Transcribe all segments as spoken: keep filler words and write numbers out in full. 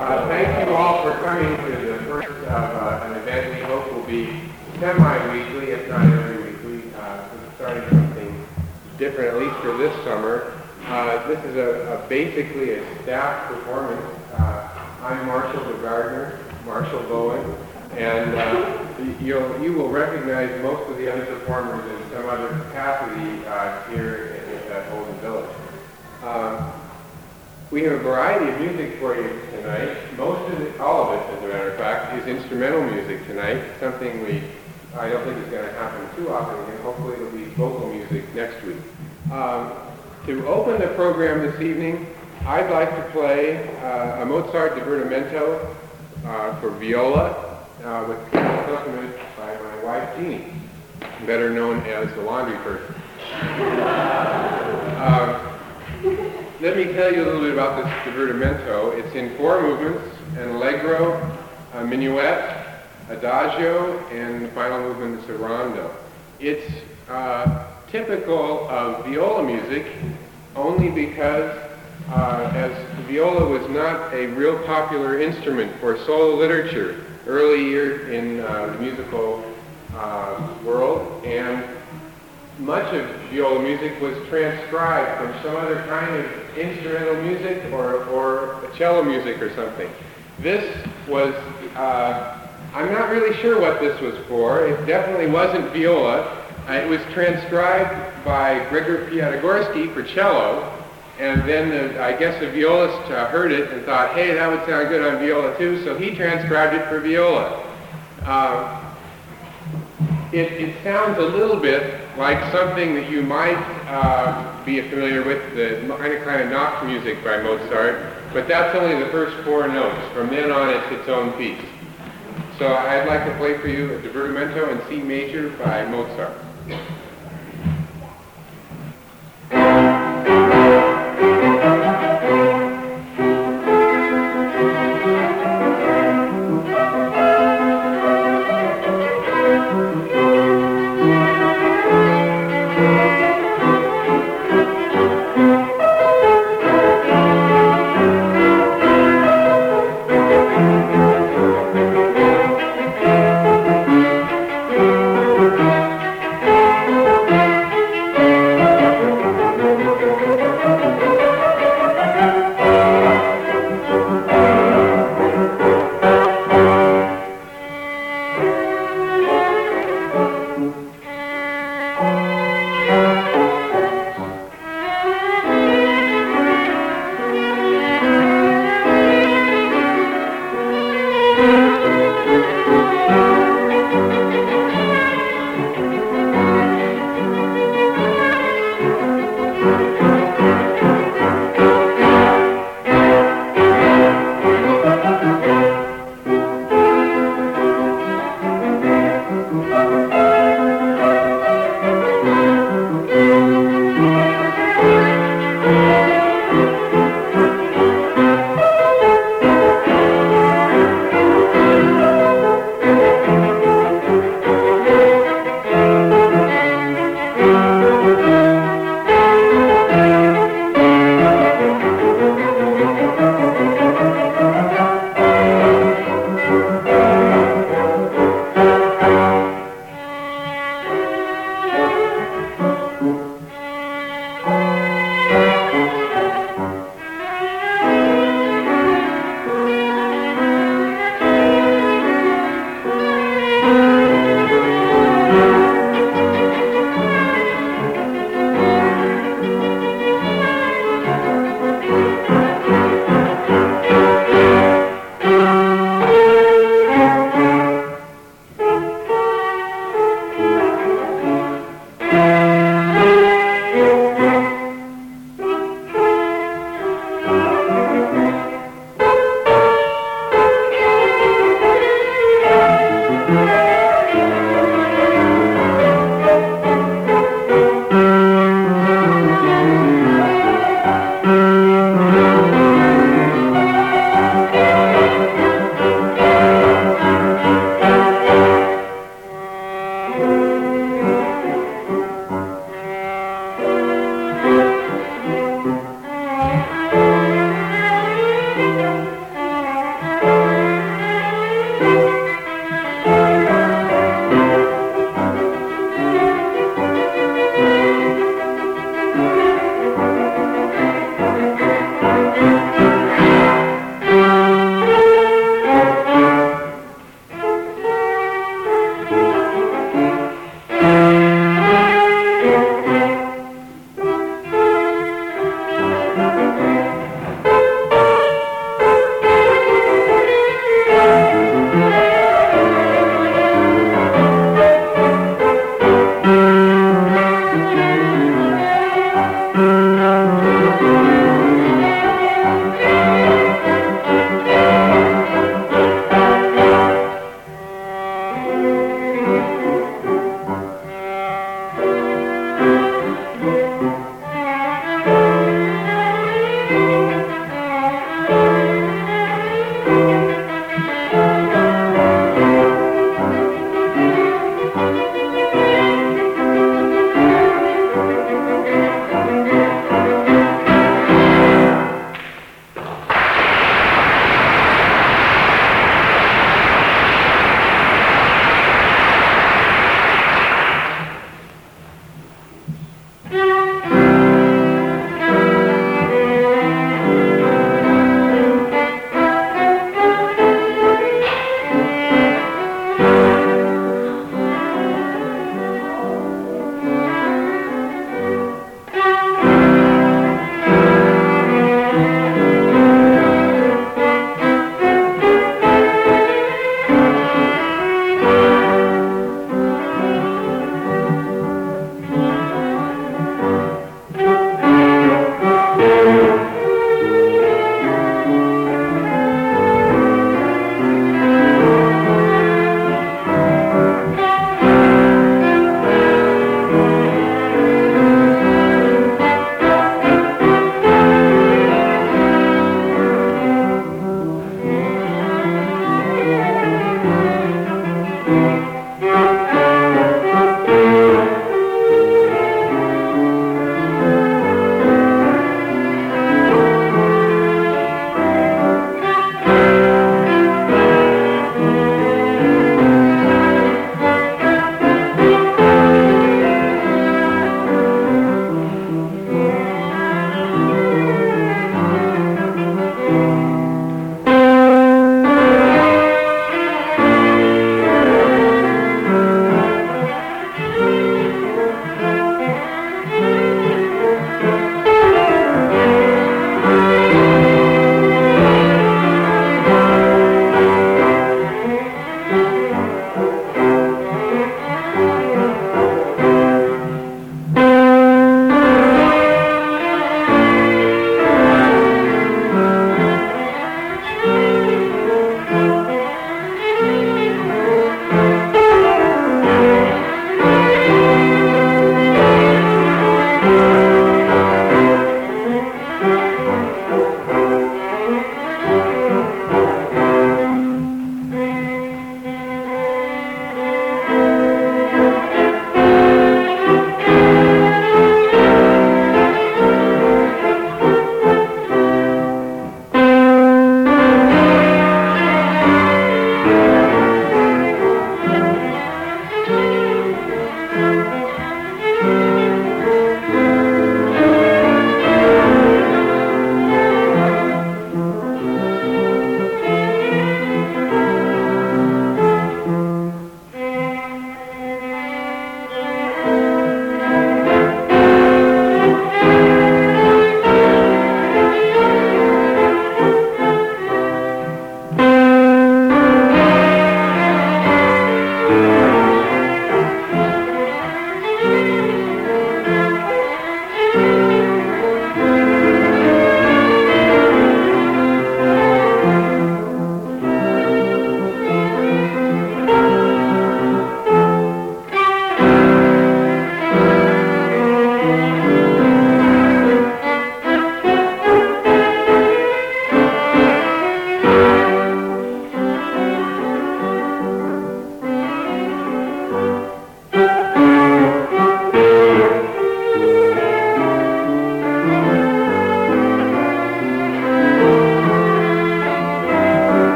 Uh, thank you all for coming to the first of uh, an event we hope will be semi-weekly, if not every weekly, uh, starting something different, at least for this summer. Uh, this is a, a basically a staff performance. Uh, I'm Marshall the Gardener, Marshall Bowen, and uh, you'll, you will recognize most of the other performers in some other capacity uh, here at, at Holden Village. Um, we have a variety of music for you tonight. Most of it, all of it, as a matter of fact, is instrumental music tonight, something we, I don't think is going to happen too often, and hopefully it'll be vocal music next week. Um, to open the program this evening, I'd like to play uh, a Mozart divertimento uh, for viola uh, with accompaniment by my wife Jeannie, better known as the laundry person. uh, let me tell you a little bit about this divertimento. It's in four movements: an allegro, a minuet, adagio, and the final movement is a rondo. It's uh, typical of viola music only because uh, as viola was not a real popular instrument for solo literature early years in uh, the musical uh, world, and much of viola music was transcribed from some other kind of instrumental music or, or cello music or something. This was, uh, I'm not really sure what this was for. It definitely wasn't viola. Uh, it was transcribed by Gregor Piatigorsky for cello, and then the, I guess the violist uh, heard it and thought, hey, that would sound good on viola too, so he transcribed it for viola. Uh, it, it sounds a little bit like something that you might uh, be familiar with, the kind of kind of Nacht music by Mozart, but that's only the first four notes. From then on, it's its own piece. So I'd like to play for you a divertimento in C major by Mozart.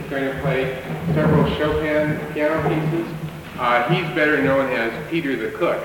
He's going to play several Chopin piano pieces. Uh, he's better known as Peter the Cook.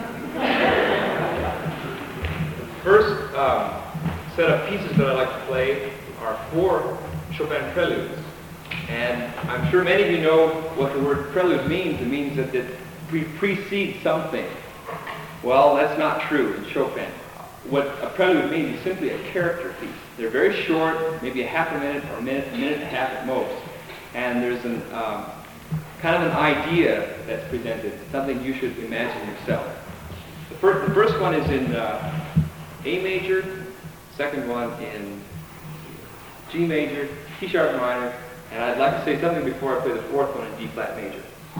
The first um, set of pieces that I like to play are four Chopin preludes. And I'm sure many of you know what the word prelude means. It means that it pre- precedes something. Well, that's not true in Chopin. What a prelude means is simply a character piece. They're very short, maybe a half a minute or a minute, a minute and a half at most. And there's an um, kind of an idea that's presented, something you should imagine yourself. The first, the first one is in uh, A major, second one in G major, C sharp minor, and I'd like to say something before I play the fourth one in D flat major.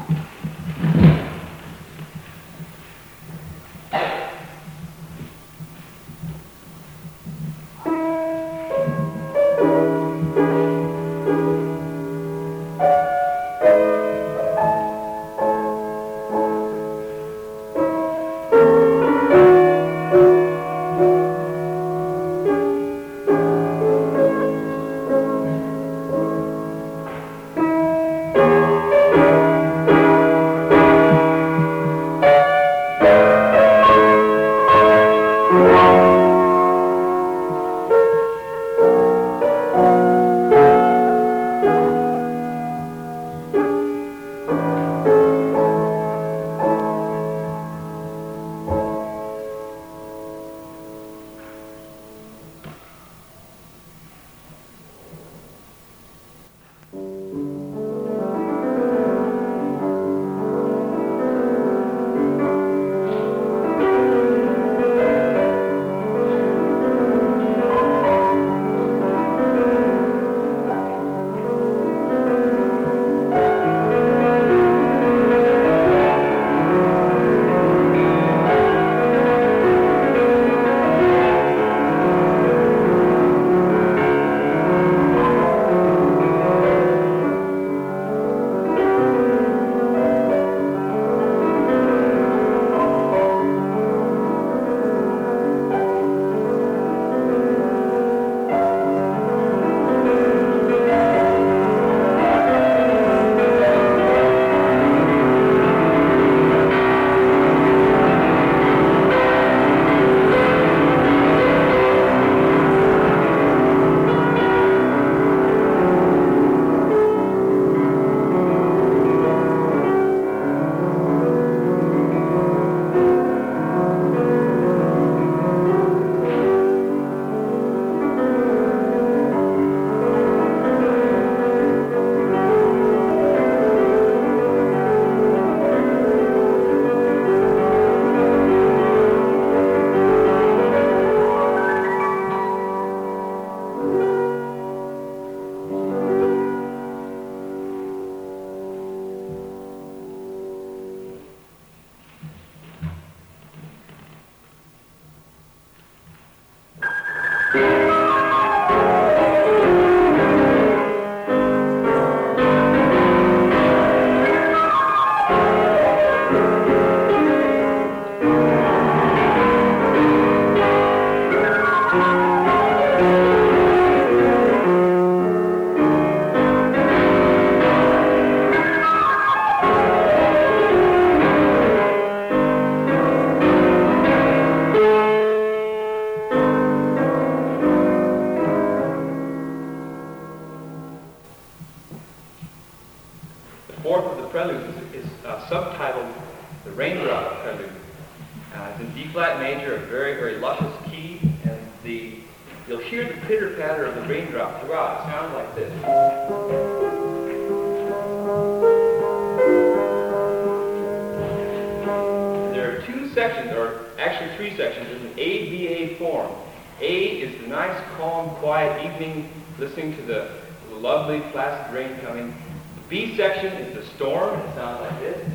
Listening to the lovely, placid rain coming. The B section is the storm. It sounds like this.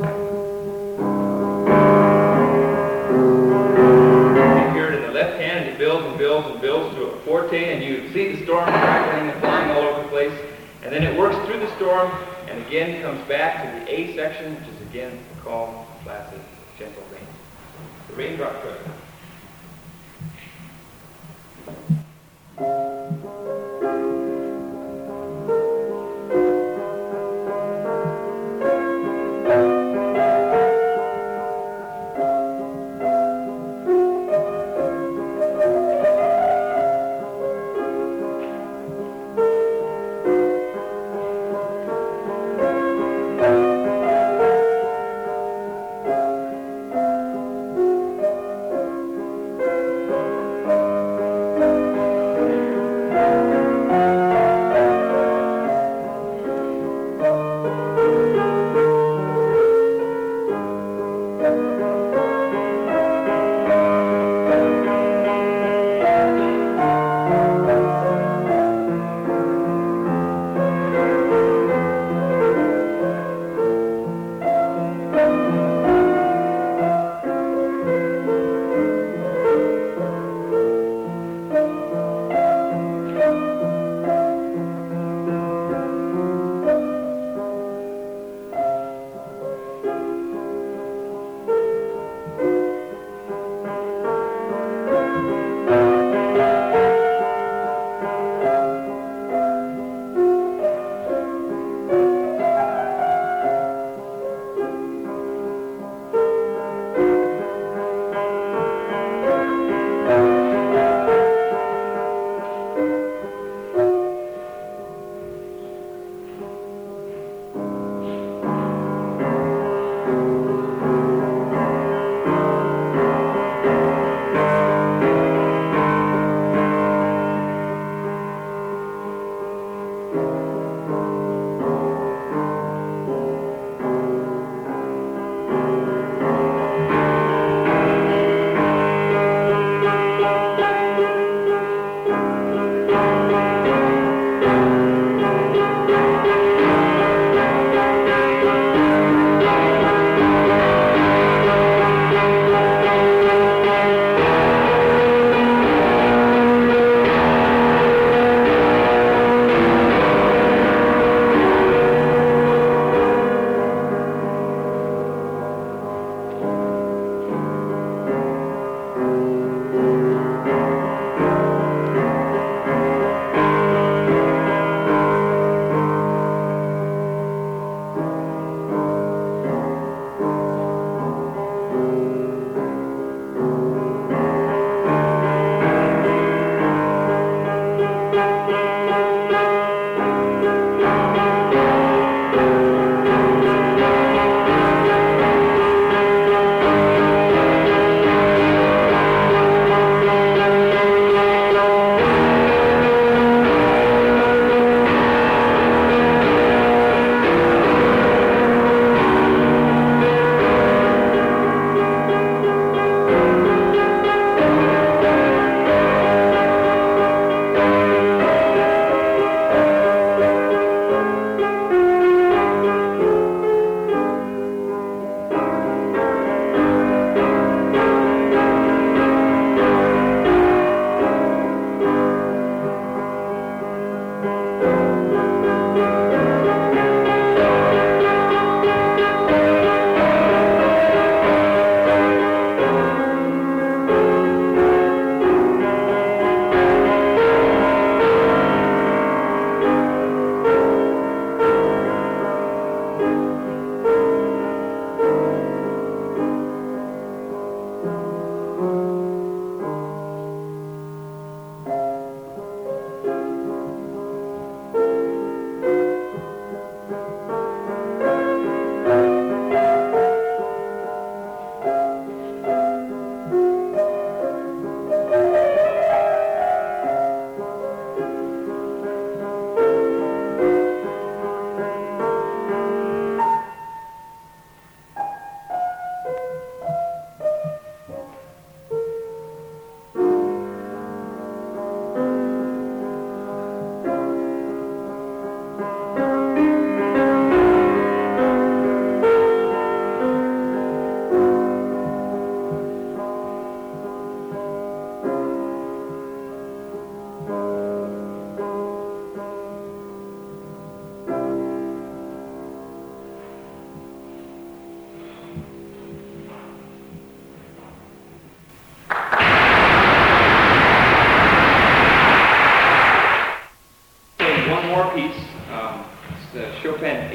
You hear it in the left hand, and it builds and builds and builds to a forte, and you see the storm crackling and flying all over the place. And then it works through the storm, and again comes back to the A section, which is again calm, placid, gentle rain. The raindrop prelude. Thank you.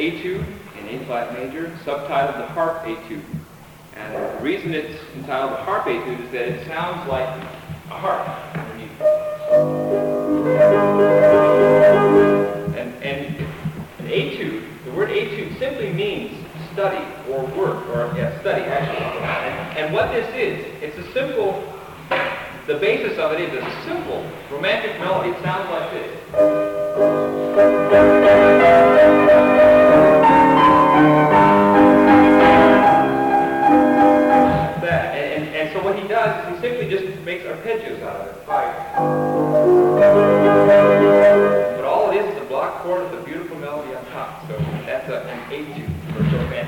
etude in A-flat major, subtitled the Harp Etude. And the reason it's entitled the Harp Etude is that it sounds like a harp underneath. And, and an etude, the word etude simply means study or work, or yeah, study actually. And, and what this is, it's a simple, the basis of it is a simple romantic melody. It sounds like this. That. And, and, and so what he does is he simply just makes arpeggios out of it. Five. But all it is is a block chord with a beautiful melody on top. So that's a, an etude for Chopin.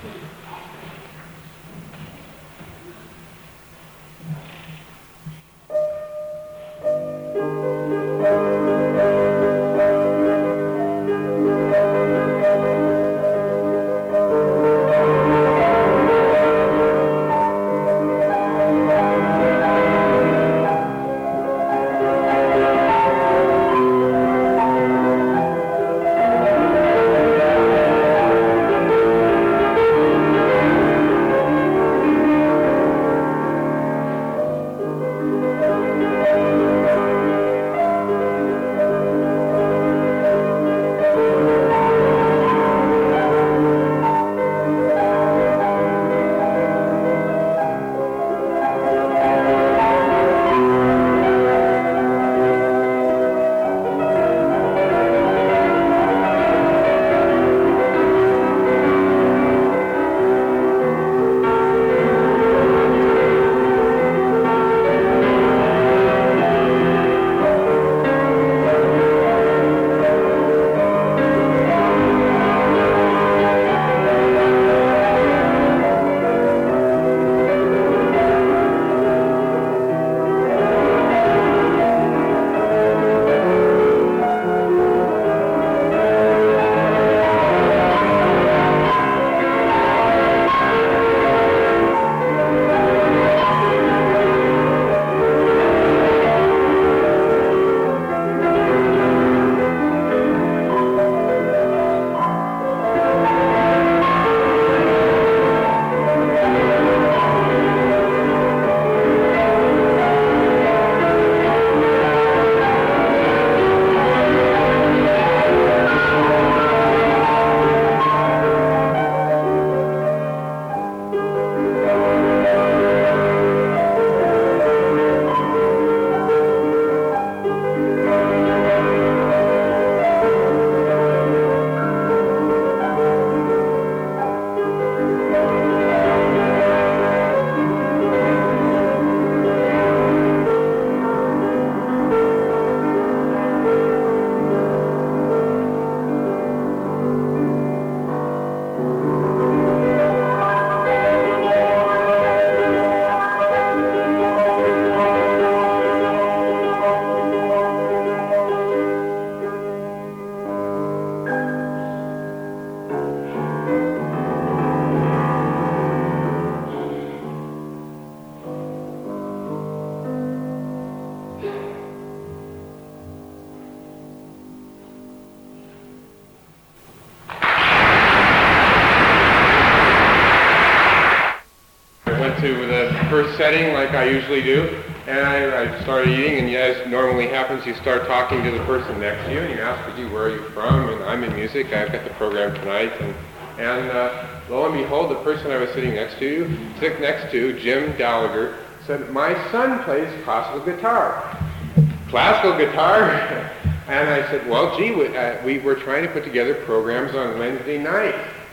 To the first setting like I usually do, and I, I started eating, and as normally happens, you start talking to the person next to you, and you ask, gee, where are you from? And I'm in music, I've got the program tonight, and, and uh, lo and behold, the person I was sitting next to, sitting next to, Jim Gallagher, said, my son plays classical guitar. Classical guitar? And I said, well, gee, we, uh, we were trying to put together programs on Wednesday night.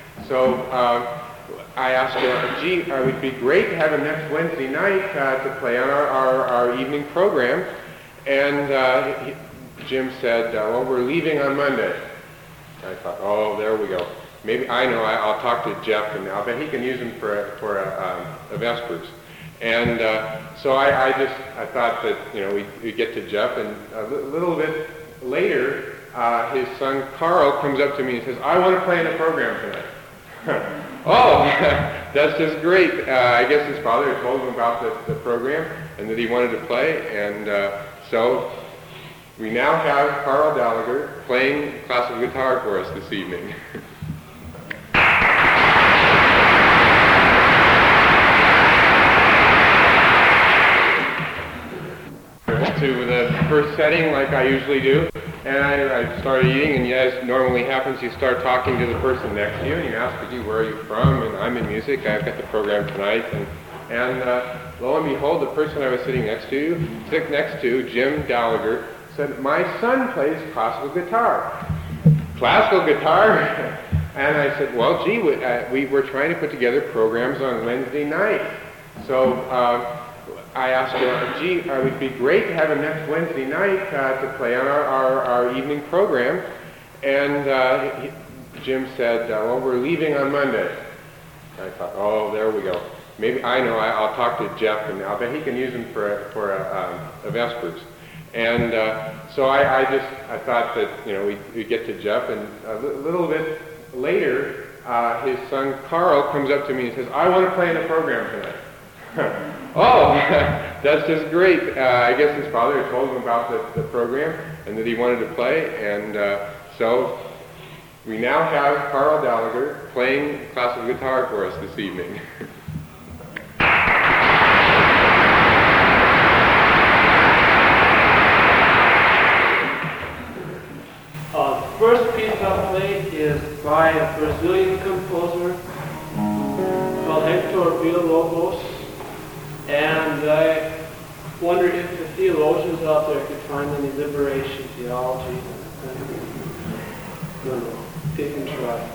So uh, I asked her, gee, it would be great to have him next Wednesday night uh, to play on our, our, our evening program. And uh, he, Jim said, uh, well, we're leaving on Monday. I thought, oh, there we go. Maybe, I know, I, I'll talk to Jeff, and I'll bet he can use him for, for a, um, a Vespers. And uh, so I, I just, I thought that, you know, we we get to Jeff, and a li- little bit later, uh, his son Carl comes up to me and says, I want to play in the program tonight. Oh, that's just great. Uh, I guess his father had told him about the, the program and that he wanted to play, and uh, so we now have Carl Gallagher playing classical guitar for us this evening. first setting like I usually do, and I, I started eating, and as normally happens, you start talking to the person next to you, and you ask, gee, where are you from? And I'm in music, I've got the program tonight, and, and uh, lo and behold, the person I was sitting next to, sit next to, Jim Gallagher, said, my son plays classical guitar. Classical guitar? And I said, well, gee, we, uh, we were trying to put together programs on Wednesday night. So uh, I asked her, gee, uh, it would be great to have him next Wednesday night uh, to play on our, our, our evening program. And uh, he, Jim said, uh, well, we're leaving on Monday. I thought, oh, there we go. Maybe, I know, I, I'll talk to Jeff, and I'll bet he can use him for a, for a, um, a Vespers. And uh, so I, I just, I thought that, you know, we we get to Jeff, and a li- little bit later, uh, his son Carl comes up to me and says, I want to play in the program tonight. Oh, that's just great. Uh, I guess his father had told him about the, the program and that he wanted to play, and uh, so we now have Carl Gallagher playing classical guitar for us this evening. Uh, the first piece I'll play is by a Brazilian composer called Hector Villa-Lobos, and I wonder if the theologians out there could find any liberation theology. I don't know. They can try.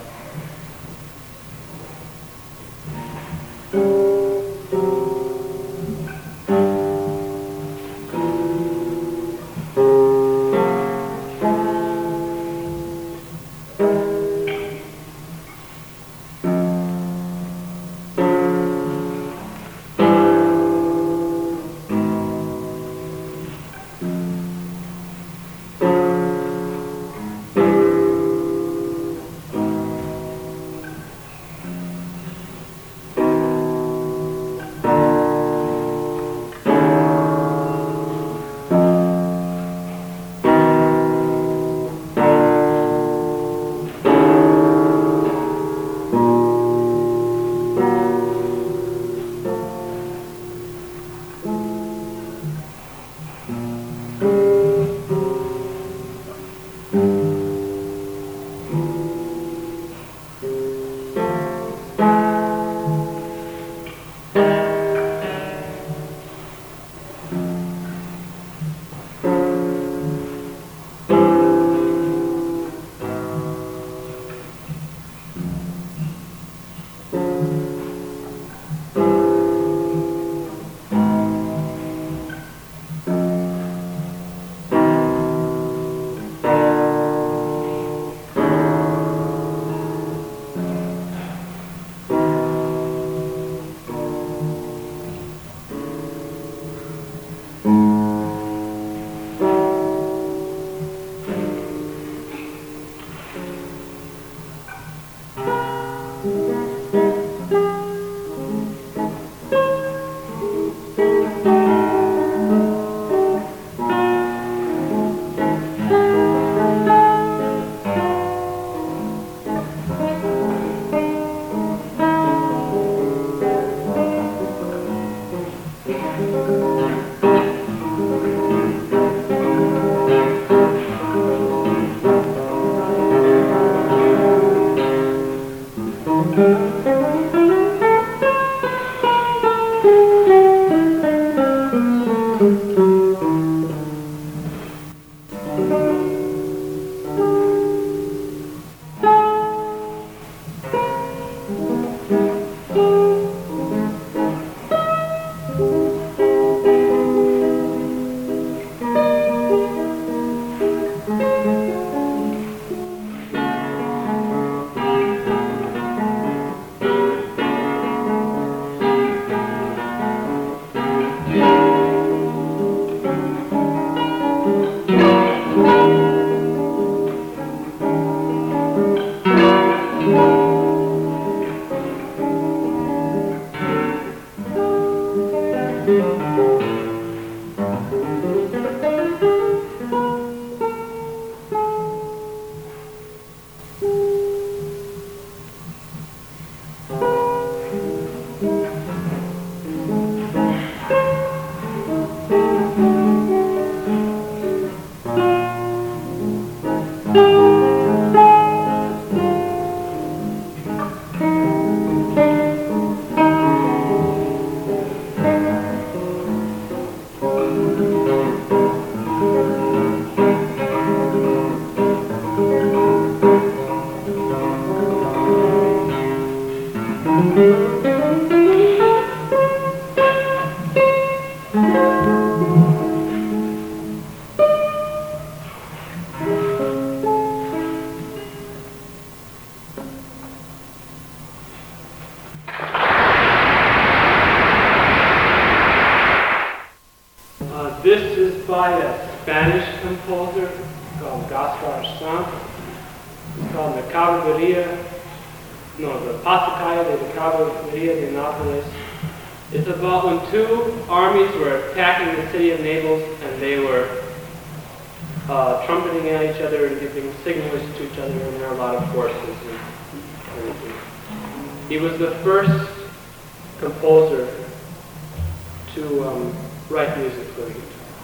by a Spanish composer called Gaspar Sanz. It's called the Caballeria, no, the Pasacaya de la Caballeria de Nápoles. It's about when two armies were attacking the city of Naples and they were uh, trumpeting at each other and giving signals to each other, and there are a lot of horses and everything. He was the first composer to um, write music for the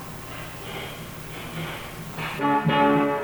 guitar.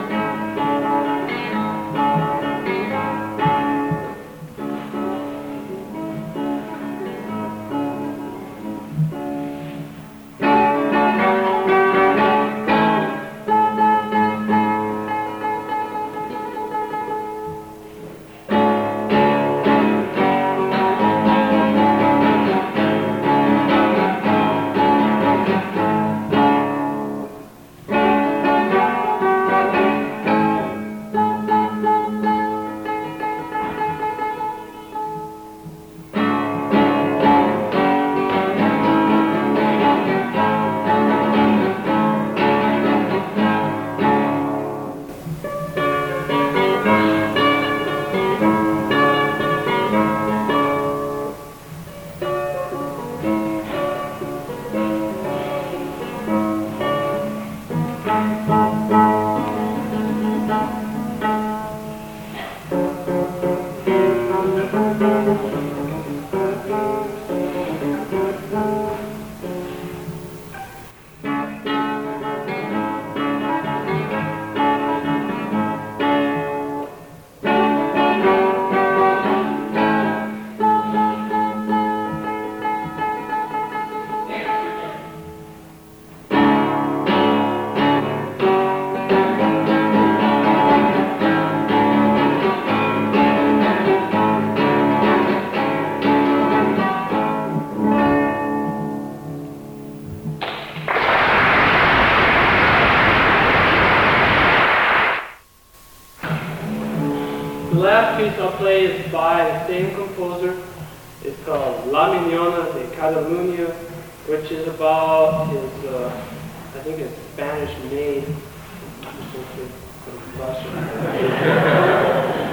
The last piece I'll play is by the same composer. It's called La Mignona de Catalunya, which is about his, uh, I think his Spanish maid.